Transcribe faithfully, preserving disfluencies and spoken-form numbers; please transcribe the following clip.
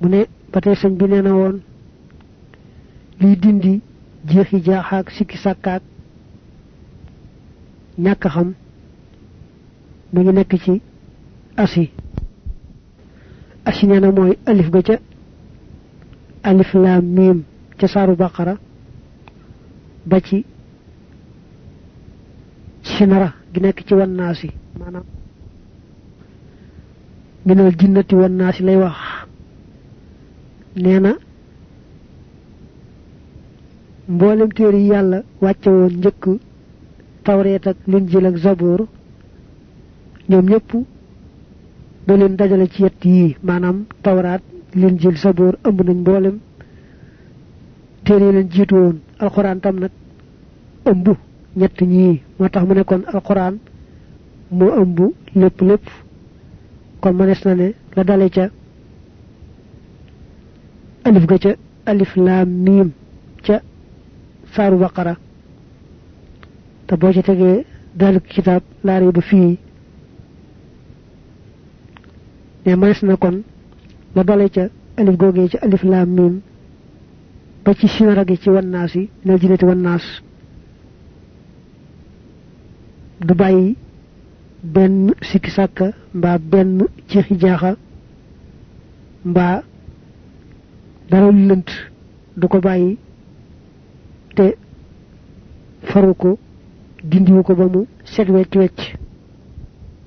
mu ne batay señ bi neena won li dindi jeexi jaaxaak sikki sàkkaak ñàkk xam mu ngi nekk ci asi asi neena mooy alif ga ca alif lam mim ca saaru baqara ba ci sinara gi nekk ci wan naasi maanaam minal jinnati wan naasi lay wax neena mboolem téere yi yàlla wàcce woon njëkk tawreet ak linjil ak zaboor ñoom ñëpp da leen dajale ci yett yi maanaam tawraat linjil zaboor ëmb nañ mboolem téere yi leen jiitu woon alquran tam nag ëmb ñett ñii moo tax mu ne kon alquran moo ëmb lépp lépp kon mënees na ne la dale ca alif ga ca alif lam mim ca saaru baqara te boo ci tegee dal kitab laa rayba fii ne mënees na kon la dale ca alif googee ca alif lam mim ba ci sinara gi ci wannaas yi ne jinati wannaas du bàyyi benn sikki sàkka mbaa benn jeexi jaaxa mbaa dara lënt du ko bàyyi te faru ko dindiwu ko ba mu set wecc wecc